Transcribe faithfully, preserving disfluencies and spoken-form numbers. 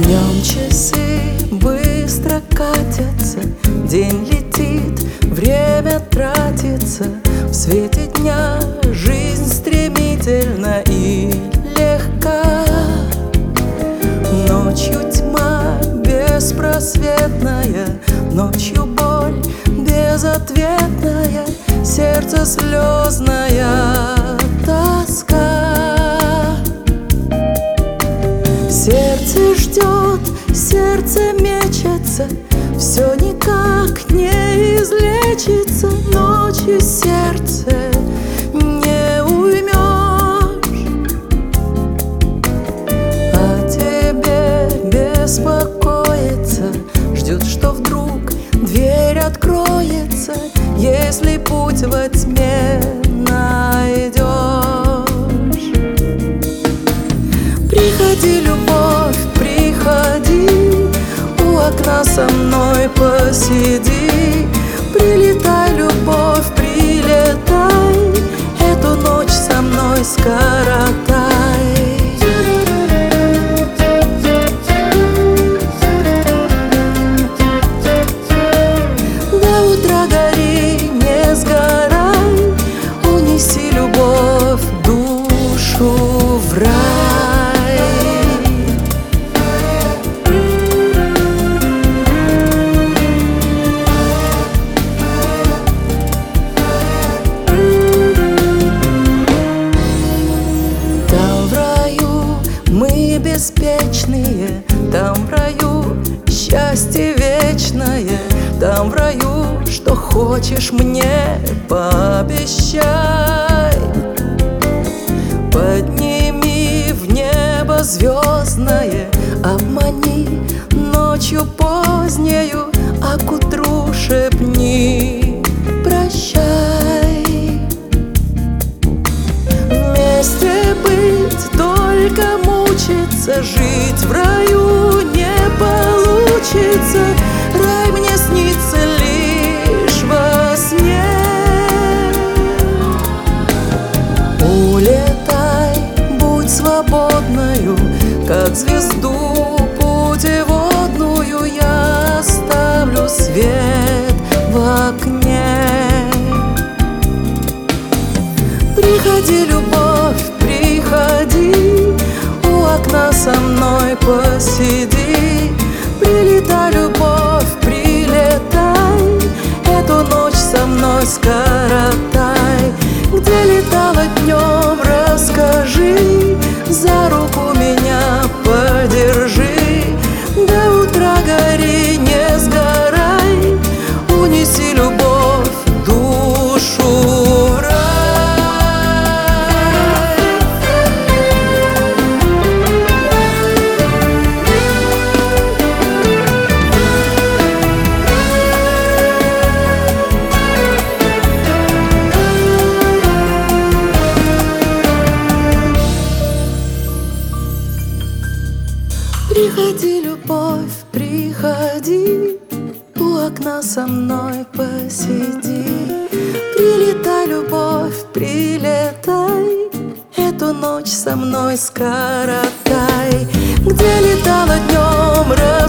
Днем часы быстро катятся, день летит, время тратится. В свете дня жизнь стремительна и легка. Ночью тьма беспросветная, ночью боль безответная, сердце слезная тоска. Сердце ждет, сердце мечется, все никак не излечится. Ночью сердце не уймешь, а тебе беспокоится, ждет, что вдруг дверь откроется, если путь во тьме найдешь. Приходи, любовь, приходи, у окна со мной посиди. Прилетай, любовь, прилетай, эту ночь со мной скоротай. До утра гори, не сгорай, унеси любовь душу в рай. Мы беспечные, там в раю счастье вечное, там в раю, что хочешь мне, пообещай. Подними в небо звездное, обмани ночью позднею, а к утру шепни прощай. Вместе быть только мучиться, жить в раю не получится. Рай мне снится лишь во сне. Улетай, будь свободною, как звезду путеводную. Я оставлю свет в окне. Приходи, любовь, приходи, у окна со мной посиди. Прилетай, любовь, прилетай, эту ночь со мной скоротай. Где летала днем, расскажи, за руку меня подержи. До утра гори, не сгорай, унеси любовь душу в рай. Приходи, любовь, приходи, у окна со мной посиди. Прилетай, любовь, прилетай, эту ночь со мной скоротай. Где летала днем,